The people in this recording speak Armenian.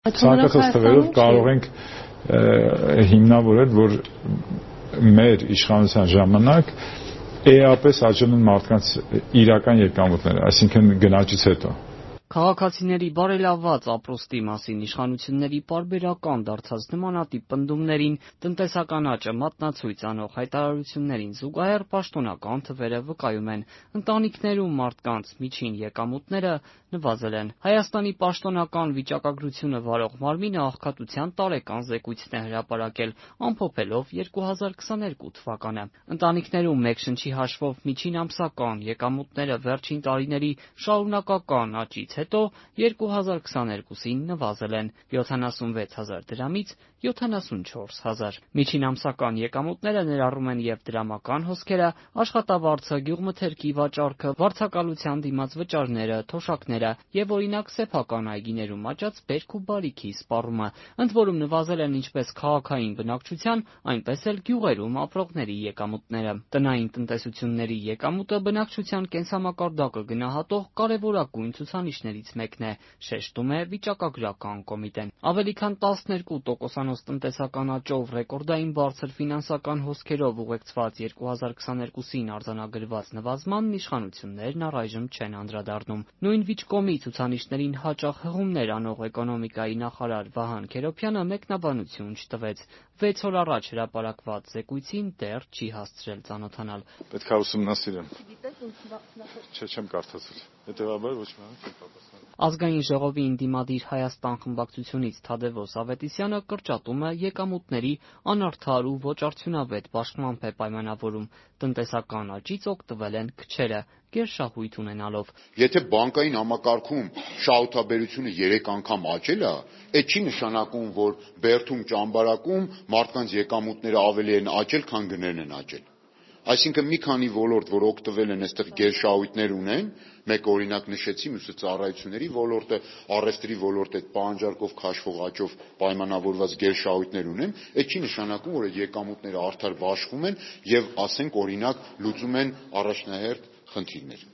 Ցանկացած թվերով կարող ենք հիմնավորել, որ մեր իշխանության ժամանակ էապես աճել են մարդկանց իրական եկամուտները, այսինքն գնաճից հետո։ Քաղաքացիների բարելավված ապրուստի մասին իշխանությունների պարբերական դարձած նմանատիպ պնդումներին, տնտեսական աճը մատնացույց անող հայտարարություններին զուգահեռ պաշտոնական թվերը վկայում են. ընտանիքներում մարդկանց միջին եկամուտները նվազել են։ Հայաստանի պաշտոնական վիճակագրությունը վարող մարմինը աղքատության տարեկան զեկույցն է հրապարակել, ամփոփելով 2022 թվականը։ Ընտանիքներում մեկ շնչի հաշվով միջին ամսական եկամուտները վերջին տարիների շարունակական աճից հետո 2022-ին նվազել են 76,000 դրամից 74,000։ Միջին ամսական եկամուտները ներառում են և դրամական հոսքերը, աշխատավարձը, գյուղմթերքի վաճառքը, վարձակալության դիմաց վճարները, թոշակները և օրինակ սեփական այգիներում աճած բերք ու բարիքի սպառումը, ընդ որում նվազել են ինչպես քաղաքային բնակչության, այնպես էլ գյուղերում ապրողների եկամուտները։ Տնային տնտեսությունների եկամուտը բնակչության կենսամակարդակը գնահատող կարևորագույն ցուցանիշներից մեկն է, շեշտում է վիճակագրական կոմիտեն։ Ավելի քան 12% տնտեսական աճով, ռեկորդային բարձր ֆինանսական հոսքերով ուղեկցված 2022-ին արձանագրված նվազմանն իշխանություններն առայժմ չեն անդրադառնում։ Նույն վիճկոմի ցուցանիշներին հաճախ հղումներ անող էկոնոմիկայի նախարար Վահան Քերոբյանը մեկնաբանություն չտվեց։ 6 օր առաջ հրապարակված զեկույցին դեռ չի հասցրել ծանոթանալ։ Պետք է ուսումնասիրեմ։ Չեմ կարդացել։ Հետևաբար ոչ մի բան չեմ պատասխանել։ Ազգային ժողովի ընդդիմադիր Հայաստան խմբակցությունից Թադևոս Ավետիսյանը կրճատումը եկամուտների անարդար ու ոչ արդյունավետ պաշտպանությամբ է պայմանավորում։ Տնտեսական աճից օգտվել են քչերը, գերշահույթ ունենալով։ Եթե բանկային համակարգում շահութաբերությունը 3 անգամ աճել է, այդ չի նշանակում, որ բերդում ճամբարակում մարդկանց եկամուտները ավելի են աճել, քան գներն են աճել։ Այսինքն մի քանի ոլորտ, որ օգտվել են այստեղ գերշահույթներ ունեն, մեկ օրինակ նշեցի, մյուսը ծառայությունների ոլորտը, առևտրի ոլորտը, այդ պահանջարկով քաշվող աճով պայմանավորված գերշահույթներ ունեն, այդ չի նշանակում, որ այդ եկամուտները արդար բաշխում են եւ ասենք օրինակ լուծում են առաջնահերթ խնդիրներ։